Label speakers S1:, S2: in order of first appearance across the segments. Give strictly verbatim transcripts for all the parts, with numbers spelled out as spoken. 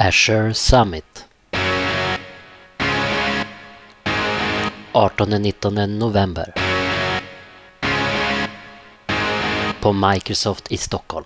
S1: Azure Summit artonde till nittonde november på Microsoft i Stockholm.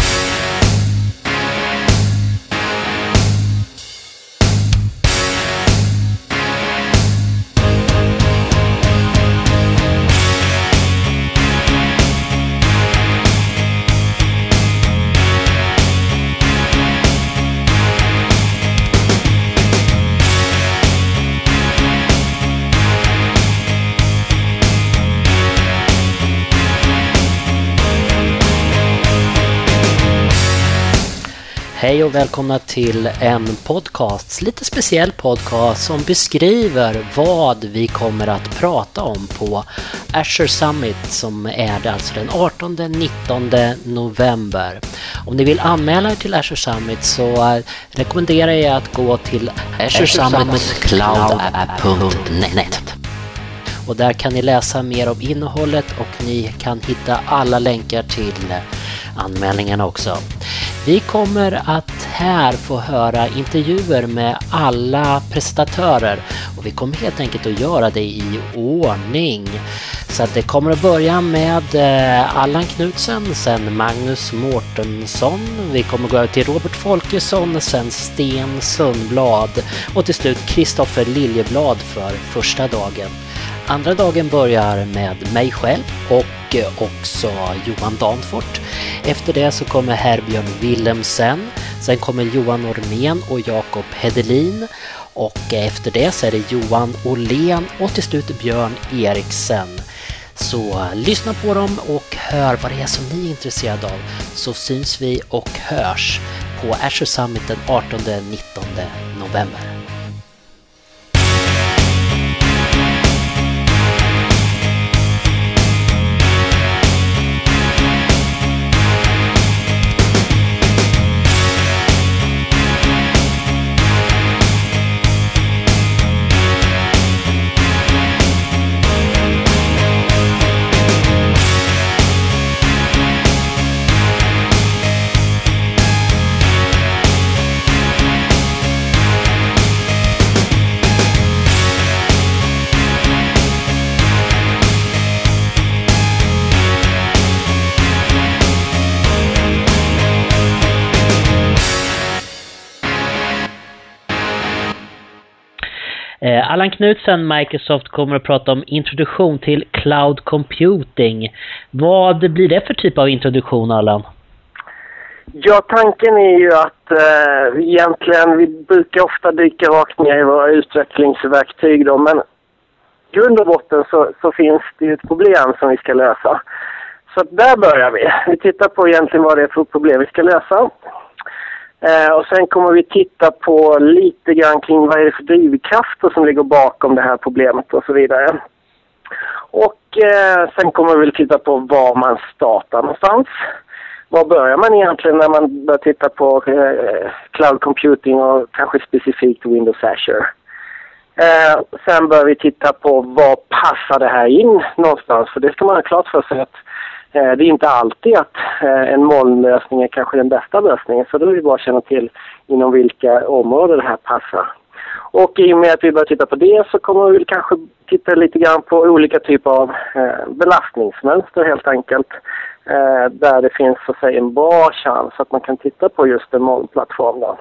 S1: Hej och välkomna till en podcast, lite speciell podcast som beskriver vad vi kommer att prata om på Azure Summit som är det alltså den artonde till nittonde november. Om ni vill anmäla er till Azure Summit så rekommenderar jag att gå till azure summit cloud app punkt net. Och där kan ni läsa mer om innehållet och ni kan hitta alla länkar till anmälningarna också. Vi kommer att här få höra intervjuer med alla presentatörer och vi kommer helt enkelt att göra det i ordning. Så att det kommer att börja med Allan Knutsen, sen Magnus Mårtensson, vi kommer att gå över till Robert Folkesson, sen Sten Sundblad och till slut Kristoffer Liljeblad för första dagen. Andra dagen börjar med mig själv och också Johan Danfort. Efter det så kommer Herbjörn Willemsen, sen kommer Johan Ormén och Jakob Hedelin och efter det så är det Johan Åhlén och till slut Björn Eriksen. Så lyssna på dem och hör vad det är som ni är intresserade av, så syns vi och hörs på Azure Summit den artonde till nittonde november. Allan Knutsen, Microsoft, kommer att prata om introduktion till cloud computing. Vad blir det för typ av introduktion, Allan?
S2: Ja, tanken är ju att eh, egentligen, vi brukar ofta dyka rakt ner i våra utvecklingsverktyg då, men i grund och botten så, så finns det ju ett problem som vi ska lösa. Så där börjar vi. Vi tittar på egentligen vad det är för problem vi ska lösa. Eh, och sen kommer vi titta på lite grann kring vad är det för drivkrafter som ligger bakom det här problemet och så vidare. Och eh, sen kommer vi titta på var man startar någonstans. Var börjar man egentligen när man börjar titta på eh, cloud computing och kanske specifikt Windows Azure. Eh, sen bör vi titta på vad passar det här in någonstans, för det ska man ha klart för sig att det är inte alltid att en molnlösning är kanske den bästa lösningen, så då vill vi bara känna till inom vilka områden det här passar. Och i och med att vi börjar titta på det så kommer vi kanske titta lite grann på olika typer av belastningsmönster helt enkelt, där det finns så att säga en bra chans att man kan titta på just en molnplattform då.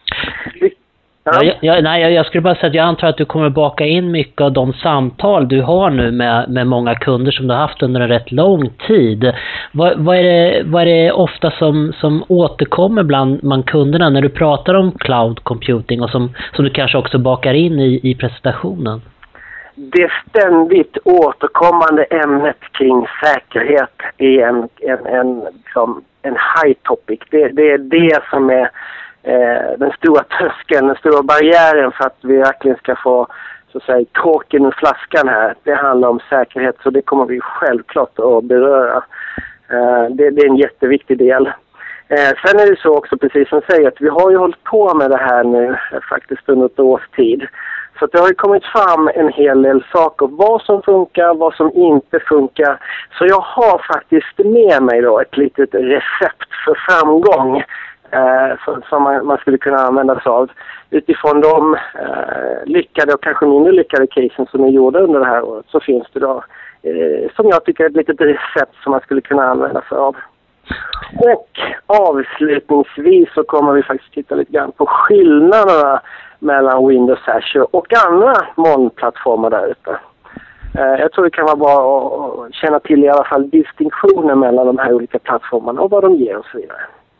S1: Ja. Jag, jag, nej, jag skulle bara säga att jag antar att du kommer baka in mycket av de samtal du har nu med, med många kunder som du har haft under en rätt lång tid. Vad, vad, är, det, vad är det ofta som, som återkommer bland, bland kunderna när du pratar om cloud computing och som, som du kanske också bakar in i, i presentationen?
S2: Det ständigt återkommande ämnet kring säkerhet är en, en, en, liksom en high topic. Det, det är det som är Eh, den stora tröskeln, den stora barriären för att vi verkligen ska få så att säga korken ur flaskan här. Det handlar om säkerhet, så det kommer vi självklart att beröra. Eh, det, det är en jätteviktig del. Eh, sen är det så också, precis som jag säger, att vi har ju hållit på med det här nu eh, faktiskt under ett års tid. Så att det har ju kommit fram en hel del saker, vad som funkar, vad som inte funkar. Så jag har faktiskt med mig då ett litet recept för framgång eh, som, som man, man skulle kunna använda sig av. Utifrån de eh, lyckade och kanske mindre lyckade casen som ni gjorde under det här året så finns det då, eh, som jag tycker, ett litet recept som man skulle kunna använda sig av. Och avslutningsvis så kommer vi faktiskt titta lite grann på skillnaderna mellan Windows Azure och andra molnplattformar där ute. Jag tror det kan vara bra att känna till i alla fall distinktioner mellan de här olika plattformarna och vad de ger och så vidare.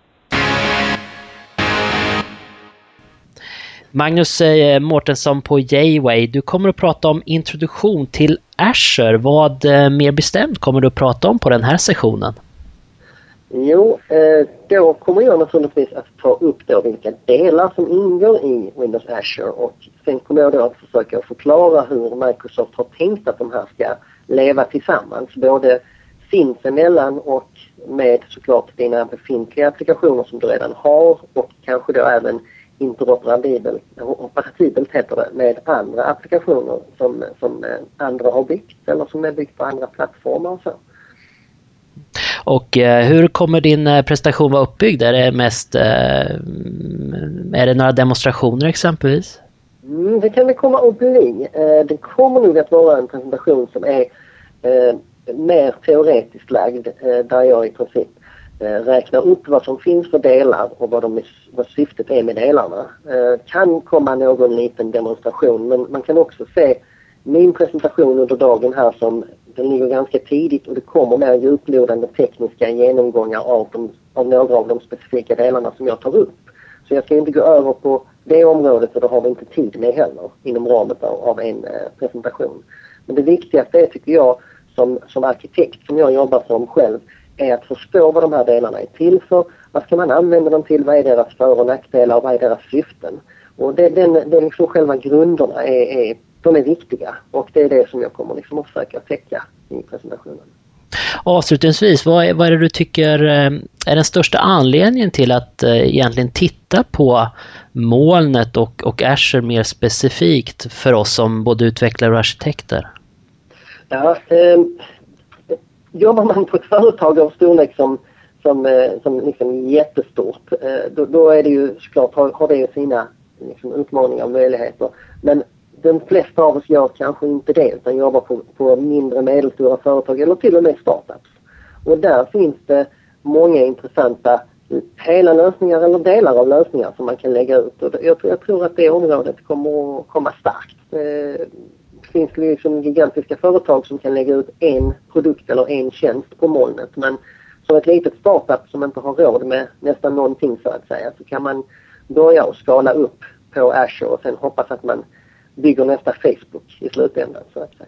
S1: Magnus Mårtensson på J-Way, du kommer att prata om introduktion till Azure. Vad mer bestämt kommer du att prata om på den här sessionen?
S3: Jo, då kommer jag naturligtvis att ta upp då vilka delar som ingår i Windows Azure och sen kommer jag då att försöka förklara hur Microsoft har tänkt att de här ska leva tillsammans, både sinsemellan och med såklart dina befintliga applikationer som du redan har och kanske då även interoperabelt, operabelt heter det, med andra applikationer som, som andra har byggt eller som är byggt på andra plattformar och så.
S1: Och eh, hur kommer din eh, prestation vara uppbyggd? Är det mest eh, är det några demonstrationer exempelvis?
S3: Mm, det kan det komma att bli. Eh, det kommer nog att vara en presentation som är eh, mer teoretiskt lagd, eh, där jag i princip eh, räknar upp vad som finns för delar och vad, de, vad syftet är med delarna. Eh, kan komma någon liten demonstration, men man kan också se min presentation under dagen här som den ligger ganska tidigt och det kommer mer djuplodande tekniska genomgångar av, de, av några av de specifika delarna som jag tar upp. Så jag ska inte gå över på det området, för då har vi inte tid med heller inom ramen av, av en eh, presentation. Men det viktigaste är, tycker jag, som, som arkitekt som jag jobbar som själv, är att förstå vad de här delarna är till för. Vad ska man använda dem till? Vad är deras för- och nackdelar och vad är deras syften? Och det, den, det är liksom själva grunderna är, är de är viktiga och det är det som jag kommer liksom att försöka täcka i presentationen.
S1: Avslutningsvis, vad är, vad är det du tycker är den största anledningen till att eh, egentligen titta på molnet och, och Azure mer specifikt för oss som både utvecklare och arkitekter?
S3: Ja, eh, jobbar man på ett företag av storlek som, som, eh, som liksom är jättestort, eh, då, då är det ju såklart, har, har det ju sina liksom, utmaningar och möjligheter. Men de flesta av oss gör kanske inte det, utan jobbar på, på mindre medelstora företag eller till och med startups. Och där finns det många intressanta hela lösningar eller delar av lösningar som man kan lägga ut. Och jag, jag tror att det området kommer att komma starkt. Det finns liksom gigantiska företag som kan lägga ut en produkt eller en tjänst på molnet. Men som ett litet startup som inte har råd med nästan någonting, så att säga, så kan man börja och skala upp på Azure och sen hoppas att man bygger nästa Facebook i slutändan, så att säga.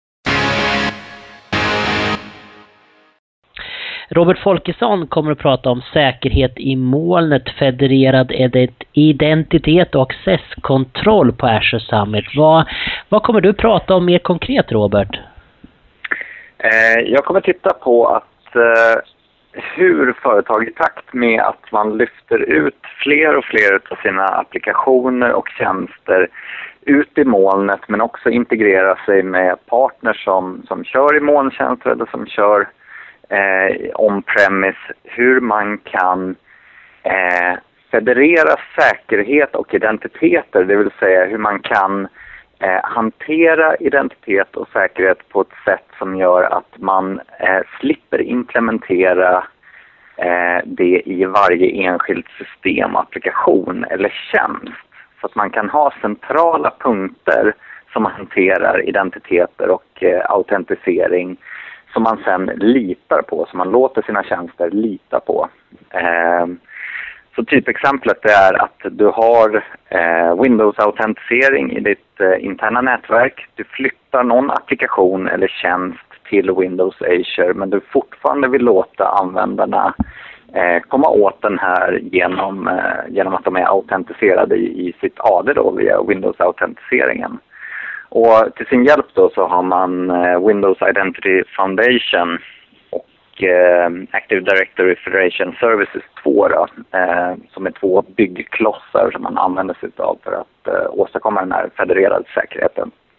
S1: Robert Folkesson kommer att prata om säkerhet i molnet, federerad identitet och accesskontroll på Azure Summit. Vad, vad kommer du prata om mer konkret, Robert?
S4: Eh, jag kommer titta på att eh, hur företag i takt med att man lyfter ut fler och fler av sina applikationer och tjänster ut i molnet, men också integrera sig med partners som, som kör i molntjänster eller som kör eh, on-premise, hur man kan eh, federera säkerhet och identiteter, det vill säga hur man kan eh, hantera identitet och säkerhet på ett sätt som gör att man eh, slipper implementera eh, det i varje enskilt system, applikation eller tjänst. Så att man kan ha centrala punkter som hanterar identiteter och eh, autentisering som man sen litar på, som man låter sina tjänster lita på. Eh, så typexemplet är att du har eh, Windows-autentisering i ditt eh, interna nätverk. Du flyttar någon applikation eller tjänst till Windows Azure, men du fortfarande vill låta användarna Eh, komma åt den här genom, eh, genom att de är autentiserade i, i sitt A D då via Windows-autentiseringen. Och till sin hjälp då så har man eh, Windows Identity Foundation och eh, Active Directory Federation Services två då, eh, som är två byggklossar som man använder sig av för att eh, åstadkomma den här federerade säkerheten.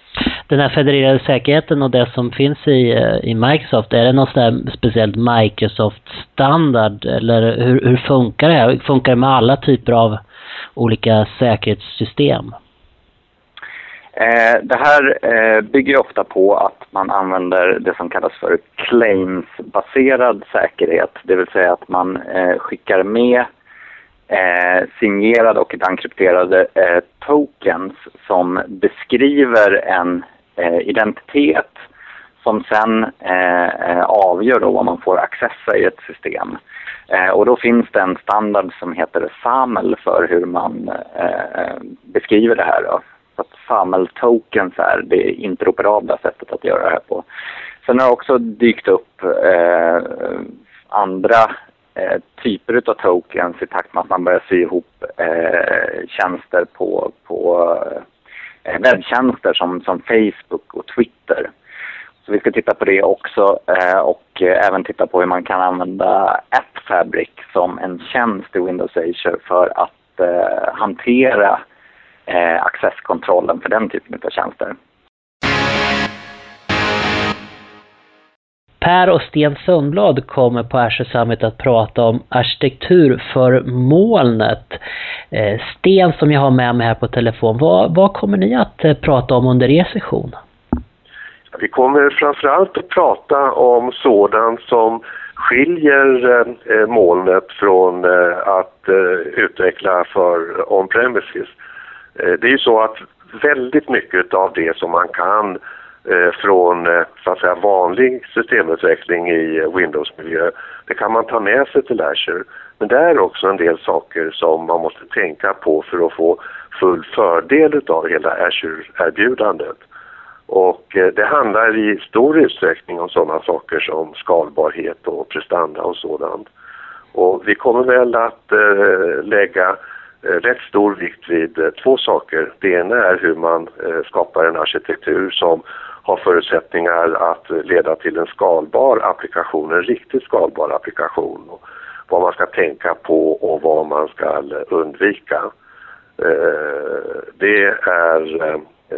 S1: Den här federerade säkerheten och det som finns i, i Microsoft, är det någon sån där speciellt Microsoft-standard eller hur, hur funkar det? Funkar det med alla typer av olika säkerhetssystem?
S4: Eh, det här eh, bygger ofta på att man använder det som kallas för claims-baserad säkerhet. Det vill säga att man eh, skickar med eh, signerade och enkrypterade eh, tokens som beskriver en eh, identitet som sen eh, avgör då vad man får accessa i ett system. Eh, och då finns det en standard som heter S A M L för hur man eh, beskriver det här då. Att S A M L-tokens är det interoperabla sättet att göra det här på. Sen har det också dykt upp eh, andra eh, typer av tokens i takt med att man börjar sy ihop eh, tjänster på, på eh, webbtjänster som, som Facebook och Twitter. Så vi ska titta på det också eh, och eh, även titta på hur man kan använda AppFabric som en tjänst i Windows Azure för att eh, hantera Eh, accesskontrollen för den typen av tjänster.
S1: Per och Sten Sundblad kommer på Azure Summit att prata om arkitektur för molnet. Eh, Sten, som jag har med mig här på telefon, vad, vad kommer ni att eh, prata om under er session?
S5: Vi kommer framförallt att prata om sådant som skiljer eh, molnet från eh, att eh, utveckla för on-premises. Det är ju så att väldigt mycket av det som man kan eh, från eh, så att säga, vanlig systemutveckling i Windows-miljö, det kan man ta med sig till Azure. Men det är också en del saker som man måste tänka på för att få full fördel av hela Azure-erbjudandet. Och eh, det handlar i stor utsträckning om sådana saker som skalbarhet och prestanda och sådant. Och vi kommer väl att eh, lägga rätt stor vikt vid två saker. Det ena är hur man skapar en arkitektur som har förutsättningar att leda till en skalbar applikation, en riktigt skalbar applikation. Och vad man ska tänka på och vad man ska undvika. Det är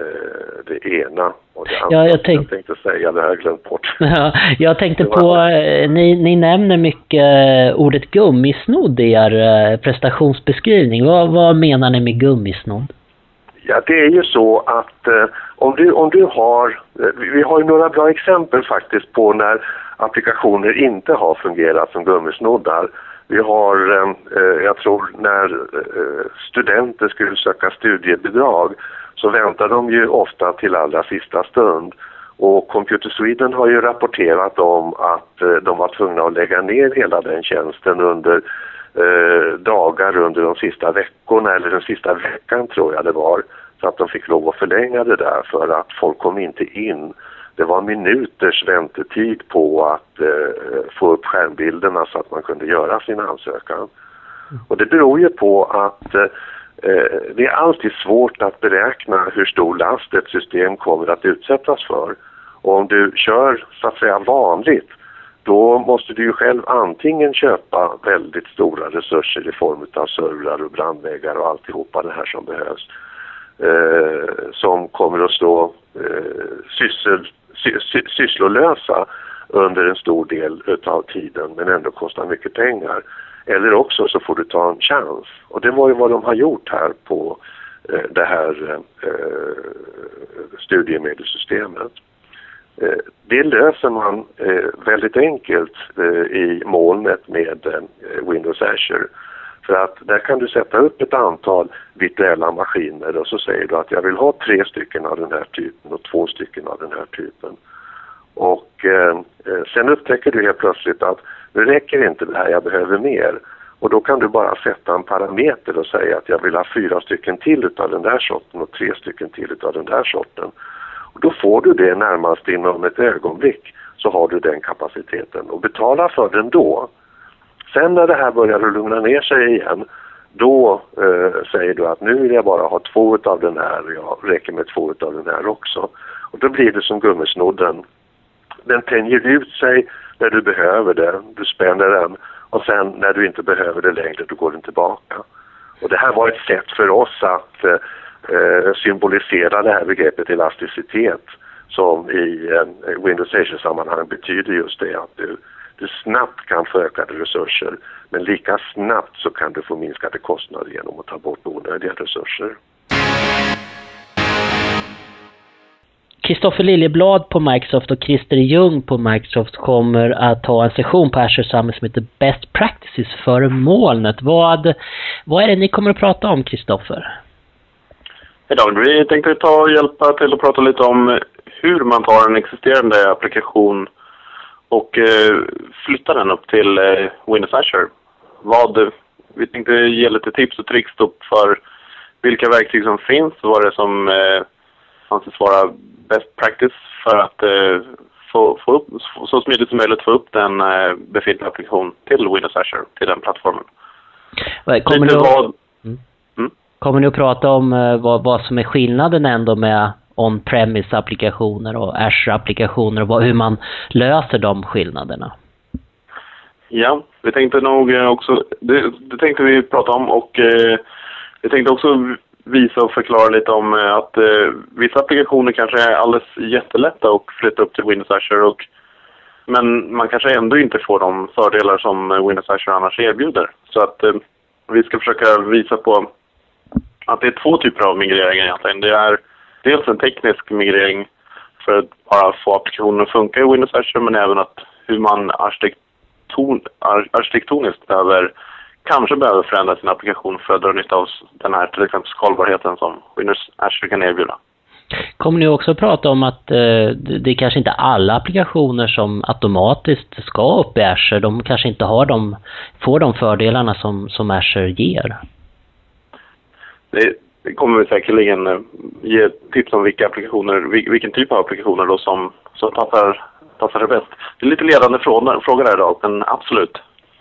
S5: det ena. Och det andra
S1: ja, jag, tänk...
S5: jag tänkte säga, det har jag glömt bort.
S1: Ja, jag tänkte på, ni, ni nämner mycket ordet gummisnodd i er prestationsbeskrivning. Vad, vad menar ni med gummisnodd?
S5: Ja, det är ju så att eh, om, du, om du har, vi har ju några bra exempel faktiskt på när applikationer inte har fungerat som gummisnoddar. Vi har, eh, jag tror när eh, studenter skulle söka studiebidrag så väntar de ju ofta till allra sista stund. Och Computer Sweden har ju rapporterat om att eh, de var tvungna att lägga ner hela den tjänsten under eh, dagar under de sista veckorna, eller den sista veckan tror jag det var. Så att de fick lov att förlänga det där för att folk kom inte in. Det var minuters väntetid på att eh, få upp skärmbilderna så att man kunde göra sin ansökan. Och det beror ju på att eh, det är alltid svårt att beräkna hur stor last ett system kommer att utsättas för. Och om du kör så att säga vanligt, då måste du ju själv antingen köpa väldigt stora resurser i form av servrar och brandväggar och alltihopa det här som behövs. Eh, som kommer att stå eh, syssel, sy, sy, sysslolösa under en stor del av tiden men ändå kostar mycket pengar. Eller också så får du ta en chans. Och det var ju vad de har gjort här på eh, det här eh, studiemedelssystemet. Eh, det löser man eh, väldigt enkelt eh, i molnet med eh, Windows Azure. För att där kan du sätta upp ett antal virtuella maskiner och så säger du att jag vill ha tre stycken av den här typen och två stycken av den här typen. Och eh, sen upptäcker du helt plötsligt att nu räcker inte det här, jag behöver mer. Och då kan du bara sätta en parameter och säga att jag vill ha fyra stycken till utav den där sorten och tre stycken till utav den där sorten. Och då får du det närmast inom ett ögonblick, så har du den kapaciteten och betala för den då. Sen när det här börjar att lugna ner sig igen, då eh, säger du att nu vill jag bara ha två utav den här, jag räcker med två utav den här också. Och då blir det som gummisnodden. Den tänjer ut sig när du behöver det, du spänner den och sen när du inte behöver det längre, då går den tillbaka. Och det här var ett sätt för oss att, eh, symboliserar det här begreppet elasticitet som i eh, Windows Azure-sammanhang betyder just det att du, du snabbt kan få ökade resurser, men lika snabbt så kan du få minskade kostnader genom att ta bort onödiga resurser.
S1: Kristoffer Liljeblad på Microsoft och Christer Ljung på Microsoft kommer att ha en session på Azure Summit som heter Best Practices för molnet. Vad, vad är det ni kommer att prata om, Kristoffer?
S6: Idag vi tänkte ta och hjälpa till att prata lite om hur man tar en existerande applikation och eh, flyttar den upp till eh, Windows Azure. Vad, vi tänkte ge lite tips och tricks för vilka verktyg som finns, vad det är som eh, anses vara best practice för att eh, få, få upp, så smidigt som möjligt få upp den eh, befintliga applikation till Windows Azure, till den plattformen.
S1: Kommer ni, att, mm. Mm? kommer ni att prata om eh, vad, vad som är skillnaden ändå med on-premise-applikationer och Azure-applikationer och vad, hur man löser de skillnaderna?
S6: Ja, vi tänkte nog också, det, det tänkte vi prata om och eh, vi tänkte också visa och förklara lite om att eh, vissa applikationer kanske är alldeles jättelätta att flytta upp till Windows Azure och, men man kanske ändå inte får de fördelar som Windows Azure annars erbjuder. Så att eh, vi ska försöka visa på att det är två typer av migreringar egentligen. Det är dels en teknisk migrering för att bara få applikationen att funka i Windows Azure, men även att hur man arkitekton, ar, arkitektoniskt behöver kanske behöver förändra sin applikation för att dra nytta av den här till exempel skalbarheten som Windows Azure kan erbjuda.
S1: Kommer ni också prata om att eh, det är kanske inte alla applikationer som automatiskt ska upp i Azure. De kanske inte har de, får de fördelarna som, som Azure ger.
S6: Det, det kommer vi säkerligen ge tips om vilka applikationer, vilken typ av applikationer då som, som passar, passar det bäst. Det är lite ledande fråga, fråga där idag, men absolut.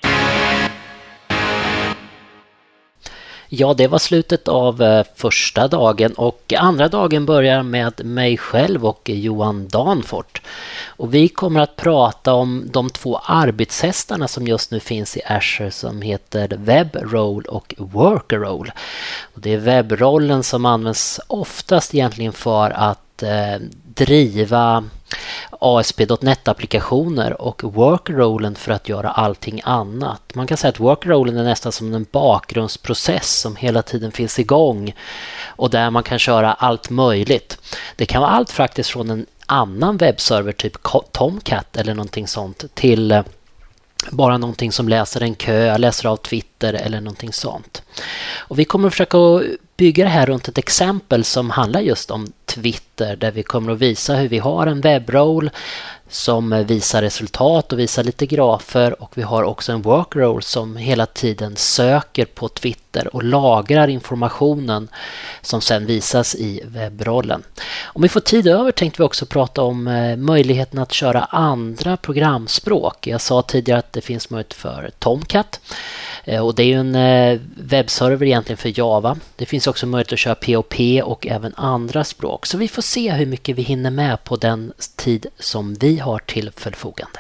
S1: Ja, det var slutet av eh, första dagen och andra dagen börjar med mig själv och Johan Danfort. Och vi kommer att prata om de två arbetshästarna som just nu finns i Azure som heter WebRole och WorkerRole. Och det är WebRollen som används oftast egentligen för att eh, driva A S P punkt net-applikationer och WorkerRollen för att göra allting annat. Man kan säga att WorkerRollen är nästan som en bakgrundsprocess som hela tiden finns igång och där man kan köra allt möjligt. Det kan vara allt faktiskt från en annan webbserver typ Tomcat eller någonting sånt till bara någonting som läser en kö, läser av Twitter eller någonting sånt. Och vi kommer att försöka bygga det här runt ett exempel som handlar just om Twitter där vi kommer att visa hur vi har en WebRole som visar resultat och visar lite grafer och vi har också en WorkerRole som hela tiden söker på Twitter och lagrar informationen som sen visas i WebRollen. Om vi får tid över tänkte vi också prata om möjligheten att köra andra programspråk. Jag sa tidigare att det finns möjlighet för Tomcat och det är ju en webbserver egentligen för Java. Det finns också möjlighet att köra P H P och även andra språk. Så vi får se hur mycket vi hinner med på den tid som vi har till förfogande.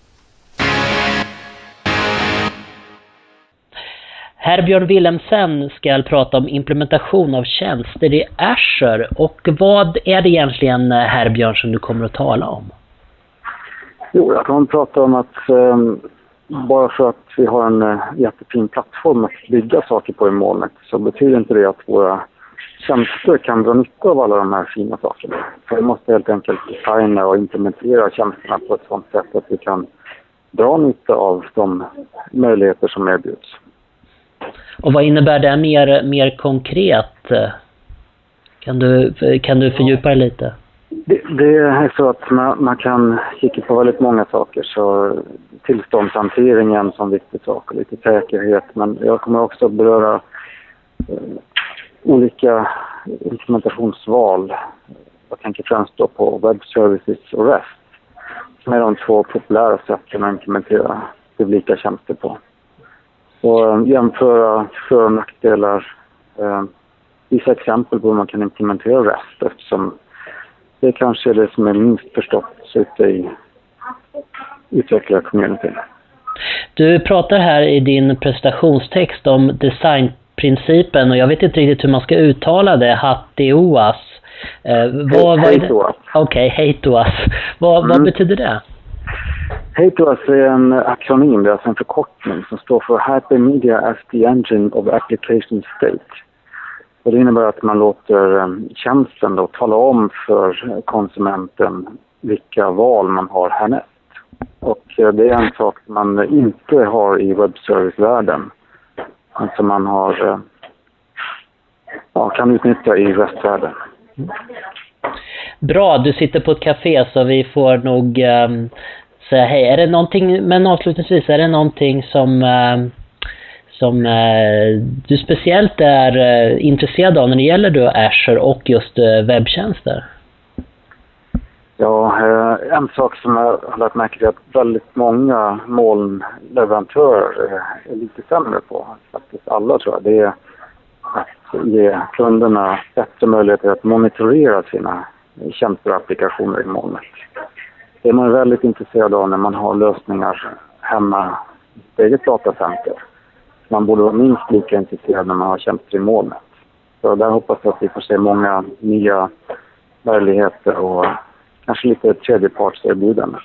S1: Herbjörn Wilhelmsen ska prata om implementation av tjänster i Azure. Och vad är det egentligen, Herbjörn, som du kommer att tala om?
S7: Jo, jag kan prata om att eh, bara för att vi har en eh, jättefin plattform att bygga saker på i molnet så betyder inte det att våra tjänster kan dra nytta av alla de här fina sakerna. Så vi måste helt enkelt designa och implementera tjänsterna på ett sådant sätt att vi kan dra nytta av de möjligheter som erbjuds.
S1: Och vad innebär det mer, mer konkret? Kan du, kan du fördjupa det lite?
S7: Det, det är så att man, man kan kika på väldigt många saker. Så tillståndshanteringen som viktig sak och lite säkerhet. Men jag kommer också beröra eh, olika implementationsval. Jag tänker främst då på web services och REST. Som är de två populära sätten att implementera publika tjänster på. Och jämföra för- och nackdelar. Eh, vissa exempel på hur man kan implementera REST eftersom det kanske är det som är minst förstått ute i utvecklarcommunityn.
S1: Du pratar här i din presentationstext om design principen, och jag vet inte riktigt hur man ska uttala det, HATEOAS. Eh, vad, vad är det? Okej, okay, HATEOAS. Vad, mm. vad betyder det?
S7: HATEOAS är en akronym, det är alltså en förkortning som står för Hypermedia as the Engine of Application State. Och det innebär att man låter tjänsten då tala om för konsumenten vilka val man har härnäst. Och det är en sak man inte har i webbservicevärlden. Alltså man har, ja, kan utnyttja i västvärlden.
S1: Bra, du sitter på ett café så vi får nog um, säga hej. Är det någonting, men avslutningsvis, är det någonting som, um, som uh, du speciellt är uh, intresserad av när det gäller då Azure och just uh, webbtjänster?
S7: Ja, eh, en sak som jag har lagt märke till att väldigt många molnleverantörer är lite sämre på, faktiskt alla tror jag, det är att ge kunderna bättre möjligheter att monitorera sina tjänster och applikationer i molnet. Det är man väldigt intresserad av när man har lösningar hemma i sitt eget datacenter. Man borde vara minst lika intresserad när man har tjänster i molnet. Så där hoppas jag att vi får se många nya möjligheter och kanske lite tredjepartserbjudanden.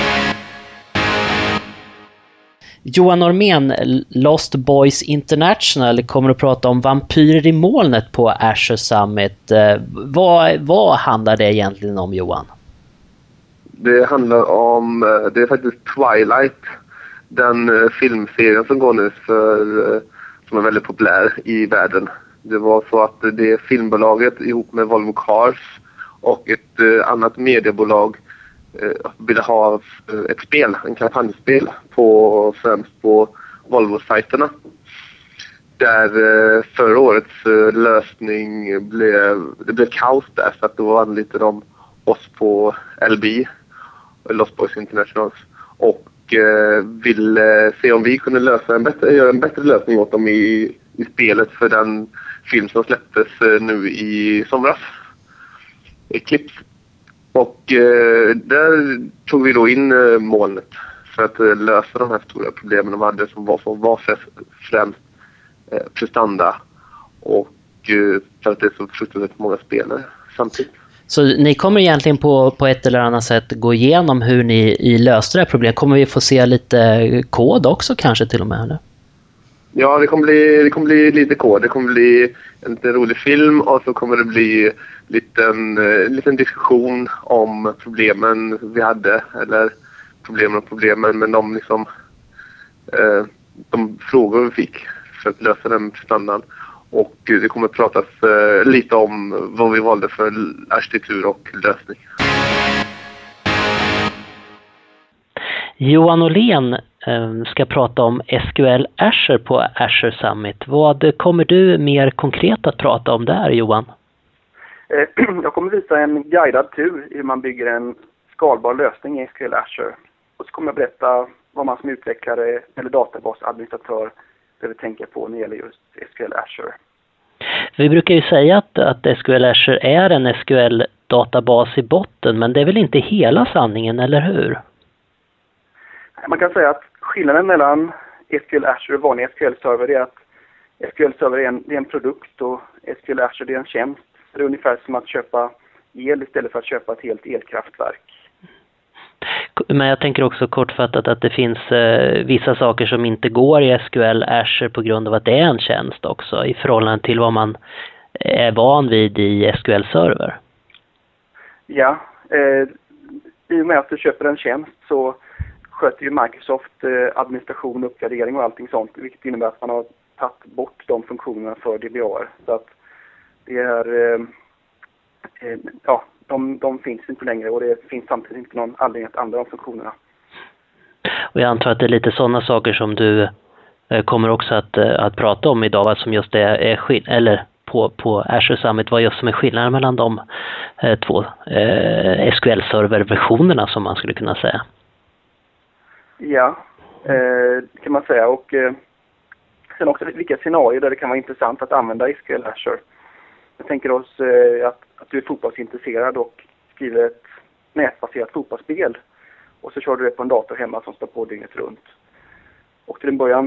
S1: Johan Ormén, Lost Boys International, kommer att prata om vampyrer i molnet på Azure Summit. Vad, vad handlar det egentligen om, Johan?
S8: Det handlar om, det är faktiskt Twilight, den filmserien som går nu för, som är väldigt populär i världen. Det var så att det filmbolaget ihop med Volvo Cars och ett uh, annat mediebolag uh, ville ha ett spel, en kampanjspel på, främst på Volvo-sajterna. Där uh, förra årets uh, lösning blev, det blev kaos där, så att då anlitade de oss på L B, Lost Boys International, och uh, ville se om vi kunde lösa en bättre, göra en bättre lösning åt dem i, i spelet för den film som släpptes uh, nu i somras. Eclipse. Och eh, där tog vi då in eh, molnet för att eh, lösa de här stora problemen de hade, som var, som var för, främst eh, prestanda och eh, för att det är så fruktansvärt många spelare samtidigt.
S1: Så ni kommer egentligen på, på ett eller annat sätt gå igenom hur ni i löste det här problemet. Kommer vi få se lite kod också kanske till och med? Eller?
S8: Ja, det kommer bli, det kommer bli lite kod. Det kommer bli en lite rolig film och så kommer det bli liten, en liten diskussion om problemen vi hade, eller problemen och problemen, men de liksom eh, de frågor vi fick för att lösa den standarden. Och det kommer pratas eh, lite om vad vi valde för arkitektur och lösning.
S1: Johan Åhlén ska prata om S Q L Azure på Azure Summit. Vad kommer du mer konkret att prata om där, Johan?
S9: Jag kommer visa en guidad tur hur man bygger en skalbar lösning i S Q L Azure. Och så kommer jag berätta vad man som utvecklare eller databasadministratör behöver tänka på när det gäller just S Q L Azure.
S1: Vi brukar ju säga att, att S Q L Azure är en S Q L-databas i botten, men det är väl inte hela sanningen, eller hur?
S9: Man kan säga att skillnaden mellan S Q L Azure och vanlig S Q L-server är att S Q L-server är en, är en produkt och S Q L Azure är en tjänst. Det är ungefär som att köpa el istället för att köpa ett helt elkraftverk.
S1: Men jag tänker också kortfattat att det finns eh, vissa saker som inte går i S Q L Azure på grund av att det är en tjänst också i förhållande till vad man är van vid i S Q L-server.
S9: Ja, eh, i och med att du köper en tjänst så sköter ju Microsoft eh, administration, uppgradering och allting sånt, vilket innebär att man har tagit bort de funktionerna för D B A. Så att det är, eh, eh, ja, de, de finns inte längre och det finns samtidigt inte någon anledning att använda de funktionerna.
S1: Och jag antar att det är lite sådana saker som du eh, kommer också att, eh, att prata om idag, vad som just är, är skill- eller på, på Azure Summit, vad just som är skillnaden mellan de eh, två eh, S Q L-serverversionerna som man skulle kunna säga.
S9: Ja, eh, kan man säga. Och eh, sen också vilka scenarier där det kan vara intressant att använda S Q L Azure. Jag tänker oss eh, att, att du är fotbollsintresserad och skriver ett nätbaserat fotbollsspel. Och så kör du det på en dator hemma som står på dygnet runt. Och till en början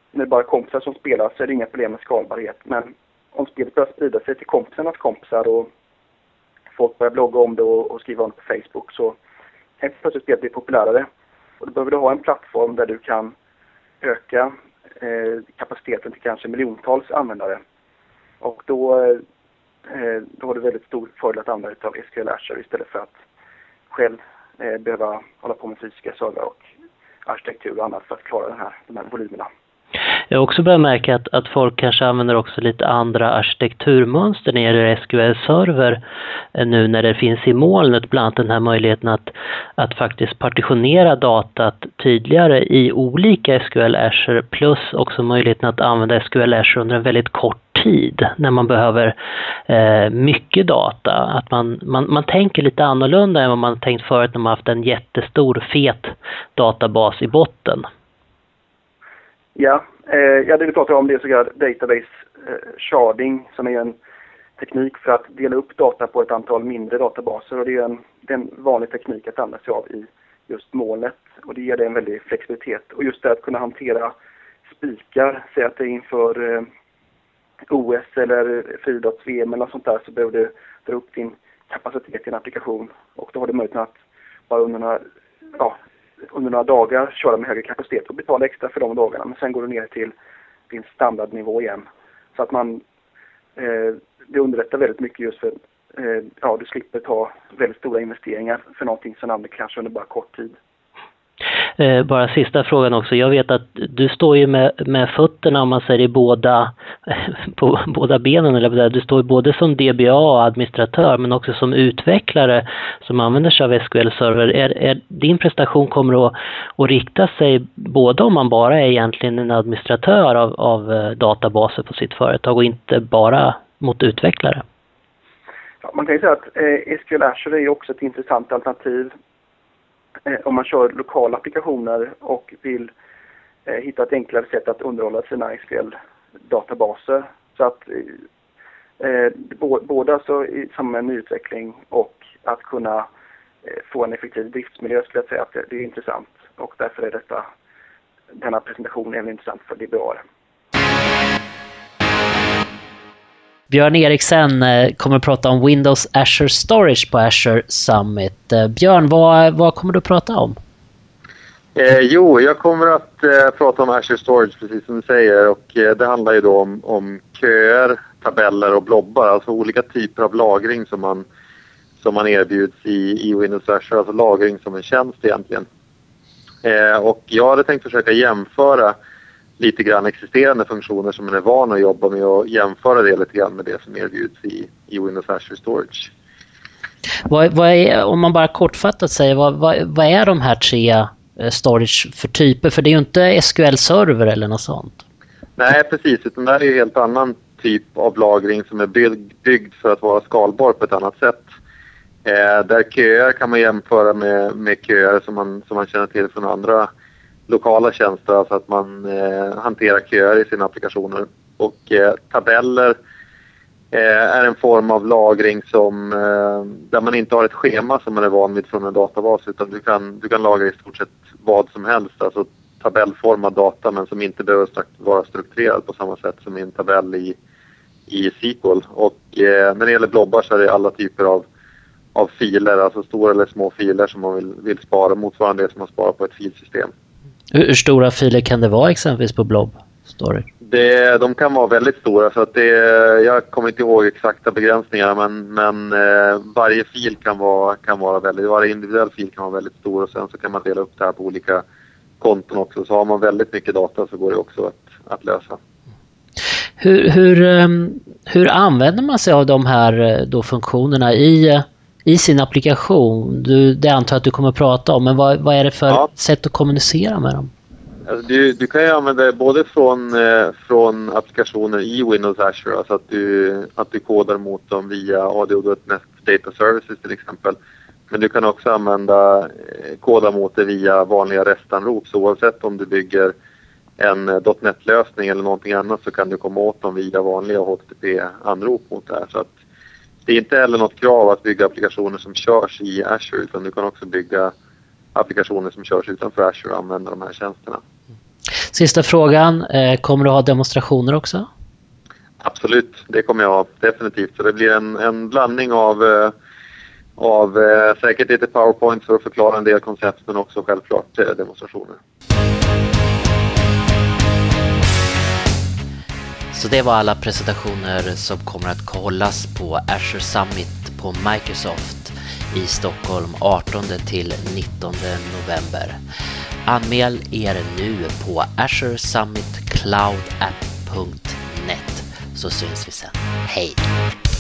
S9: när det bara är kompisar som spelar så är det inga problem med skalbarhet. Men om spelet börjar sprida sig till kompisarnas kompisar och folk börjar blogga om det och, och skriva om det på Facebook, så kan plötsligt spelet bli populärare. Och då behöver du ha en plattform där du kan öka eh, kapaciteten till kanske miljontals användare. Och då, eh, då har du väldigt stor fördel att använda av S Q L Azure istället för att själv eh, behöva hålla på med fysiska server och arkitektur och annat för att klara den här, de här volymerna.
S1: Jag har också börjat märka att, att folk kanske använder också lite andra arkitekturmönster när det gäller S Q L-server nu när det finns i molnet, bland annat den här möjligheten att, att faktiskt partitionera datat tydligare i olika S Q L Azure, plus också möjligheten att använda S Q L Azure under en väldigt kort tid när man behöver eh, mycket data. Att man, man, man tänker lite annorlunda än vad man tänkt förut när man haft en jättestor fet databas i botten.
S9: Ja, eh, ja, det vi pratar om det är så kallad database eh, sharding, som är en teknik för att dela upp data på ett antal mindre databaser, och det är en, det är en vanlig teknik att använda sig av i just molnet, och det ger det en väldig flexibilitet. Och just det att kunna hantera spikar, säga att det är inför eh, O S eller friidrotts-V M eller sånt där, så behöver du dra upp din kapacitet i en applikation, och då har du möjligheten att bara under några, ja, under några dagar köra med högre kapacitet och betala extra för de dagarna, men sen går du ner till din standardnivå igen. Så att man, eh, det underlättar väldigt mycket just för eh, ja, du slipper ta väldigt stora investeringar för någonting som använder kanske under bara kort tid.
S1: Eh, bara sista frågan också. Jag vet att du står ju med, med fötterna, om man säger i båda, på båda benen, eller du står ju både som D B A och administratör, men också som utvecklare som använder sig av S Q L-server. Är, är din prestation kommer att, att rikta sig både om man bara är egentligen en administratör av, av databaser på sitt företag och inte bara mot utvecklare?
S9: Ja, man kan ju säga att eh, S Q L Azure är också ett intressant alternativ om man kör lokala applikationer och vill eh, hitta ett enklare sätt att underhålla sina S Q L-databaser. Så att eh, både alltså i samband med nyutveckling och att kunna eh, få en effektiv driftsmiljö, skulle jag säga att det, det är intressant. Och därför är detta, denna presentation även intressant för D B A.
S1: Björn Eriksen kommer att prata om Windows Azure Storage på Azure Summit. Björn, vad, vad kommer du att prata om?
S10: Eh, jo, jag kommer att eh, prata om Azure Storage, precis som du säger. Och eh, det handlar ju då om, om köer, tabeller och blobbar. Alltså olika typer av lagring som man, som man erbjuds i, i Windows Azure. Alltså lagring som en tjänst egentligen. Eh, och jag hade tänkt försöka jämföra lite grann existerande funktioner som man är van att jobba med och jämföra det lite grann med det som erbjuds i, i Windows Azure Storage.
S1: Vad, vad är, om man bara kortfattat säger, vad, vad, vad är de här tre storage för typer? För det är ju inte S Q L-server eller något sånt.
S10: Nej, precis. Utan det här är ju en helt annan typ av lagring som är byggd, byggd för att vara skalbar på ett annat sätt. Eh, där köer kan man jämföra med, med köer som man, som man känner till från andra lokala tjänster, alltså att man eh, hanterar köer i sina applikationer. Och eh, tabeller eh, är en form av lagring som, eh, där man inte har ett schema som man är van vid från en databas, utan du kan, du kan lagra i stort sett vad som helst, alltså tabellformad data, men som inte behöver vara strukturerad på samma sätt som i en tabell i, i S Q L. Och eh, när det gäller blobbar så är det alla typer av, av filer, alltså stora eller små filer som man vill, vill spara, motsvarande det som man sparar på ett filsystem.
S1: Hur stora filer kan det vara exempelvis på Blob Story?
S10: Det, de kan vara väldigt stora, så att det, jag kommer inte ihåg exakta begränsningar, men, men eh, varje fil kan vara, kan vara väldigt, varje individuell fil kan vara väldigt stor, och sen så kan man dela upp det här på olika konton också. Så har man väldigt mycket data så går det också att, att lösa.
S1: Hur, hur, hur använder man sig av de här då funktionerna i i sin applikation? Du, det antar att du kommer att prata om, men vad, vad är det för ja. sätt att kommunicera med dem?
S10: Alltså du, du kan ju använda det både från, eh, från applikationer i Windows Azure, alltså att du, att du kodar mot dem via A D O punkt net Data Services till exempel. Men du kan också använda eh, koda mot det via vanliga restanrop, så oavsett om du bygger en eh, .NET-lösning eller någonting annat så kan du komma åt dem via vanliga H T T P-anrop mot det här. Så att det är inte heller något krav att bygga applikationer som körs i Azure, utan du kan också bygga applikationer som körs utanför Azure och använda de här tjänsterna.
S1: Sista frågan, eh, kommer du ha demonstrationer också?
S10: Absolut, det kommer jag ha, definitivt. Så det blir en, en blandning av, eh, av eh, säkert lite PowerPoint för att förklara en del koncept, men också självklart eh, demonstrationer.
S1: Så det var alla presentationer som kommer att hållas på Azure Summit på Microsoft i Stockholm artonde till nittonde november. Anmäl er nu på azure summit cloud app punkt net så syns vi sen. Hej!